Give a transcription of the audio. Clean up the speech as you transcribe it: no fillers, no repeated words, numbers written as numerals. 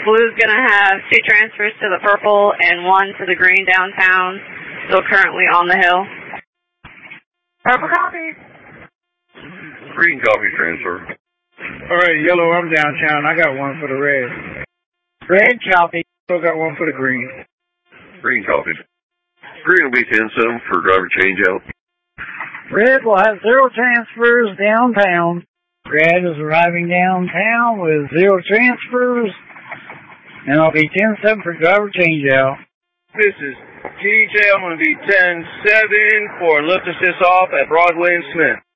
blue's going to have 2 transfers to the purple and 1 to the green downtown, still currently on the hill. Purple copy. Green copy transfer. All right, yellow, I'm downtown. I got 1 for the red. Red copy. Still got 1 for the green. Green copy. Green will be 10-7 for driver changeout. Red will have 0 transfers downtown. Red is arriving downtown with 0 transfers, and it'll be 10-7 for driver changeout. This is TJ. I'm going to be 10-7 for lift assist off at Broadway and Smith.